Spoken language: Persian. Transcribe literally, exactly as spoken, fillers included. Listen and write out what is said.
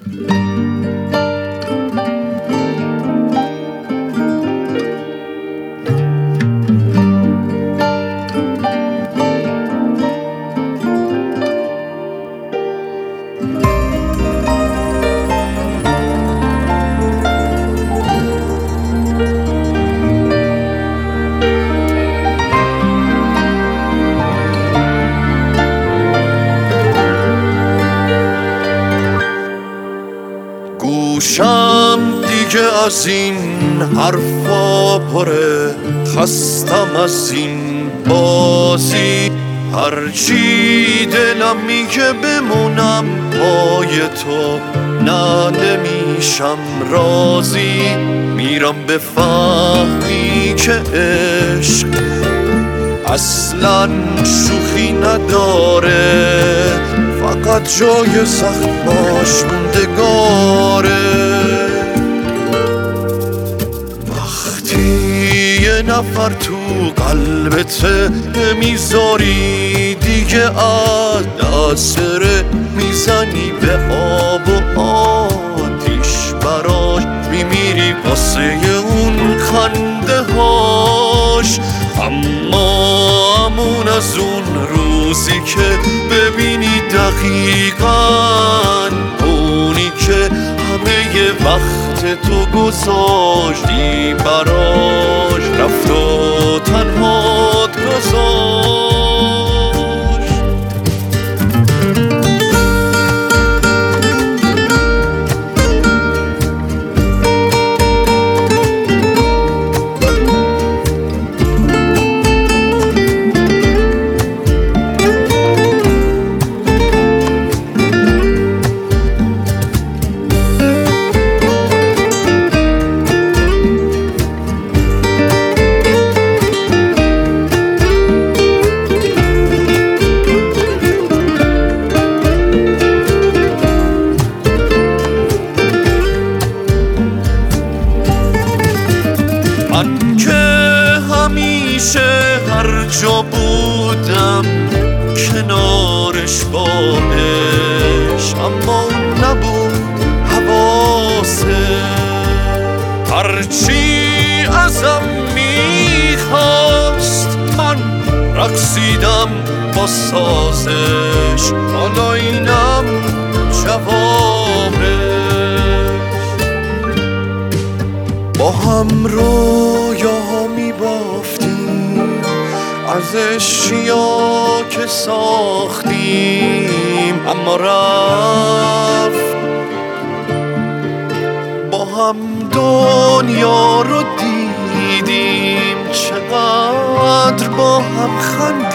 گوشم دیگه از این حرفا پره، خستم از این بازی. هرچی دلم میگه بمونم پای تو، نه نمیشم راضی. میرم به فهمی که عشق اصلا شوخی نداره، فقط جای زخماش موندگاره. وقتی یه نفر تو قلبت میذاری دیگه از دست بره، میزنی به آب و آتیش براش، میمیری واسه اون خنده هاش. اما امون از اون روزی که ببینی دقیقاً اونی که همه وقت تو گذاشتی براش، رفت و تنهات گذاشت. من که همیشه هر جا بودم کنارش با عشق، اما اون نبود حواسه. هرچی ازم میخواست من رقصیدم با سازش، حالا اینم جوابش. با هم رویاها میبافتیم از اشیا که ساختیم، اما رفت. با هم دنیا رو دیدیم، چقدر با هم خندیدیم.